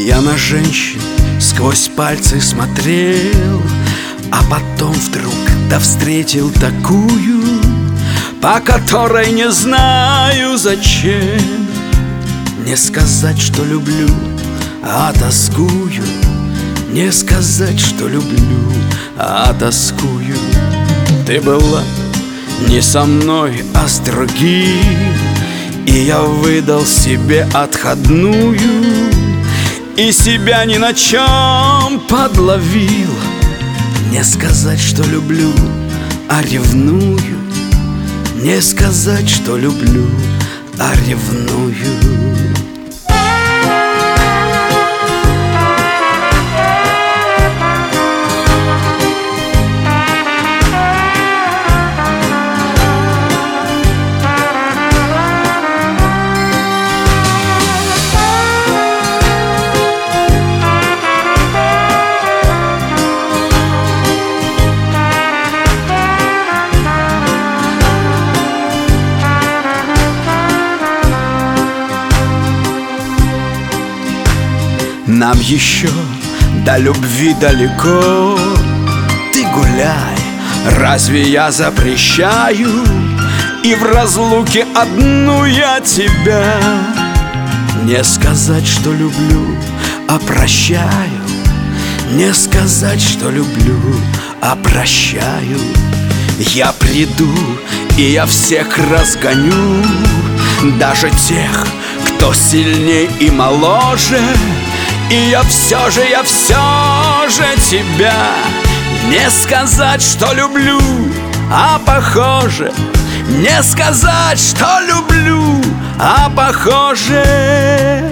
Я на женщин сквозь пальцы смотрел, а потом вдруг встретил такую, по которой не знаю зачем. Не сказать, что люблю, а тоскую. Не сказать, что люблю, а тоскую. Ты была не со мной, а с другим, и я выдал себе отходную, и себя ни на чем подловил. Не сказать, что люблю, а ревную. Не сказать, что люблю, а ревную. Нам еще до любви далеко. Ты гуляй, разве я запрещаю? И в разлуке одну я тебя. Не сказать, что люблю, а прощаю. Не сказать, что люблю, а прощаю. Я приду, и я всех разгоню, даже тех, кто сильней и моложе. И я все же тебя. Не сказать, что люблю, а похоже. Не сказать, что люблю, а похоже.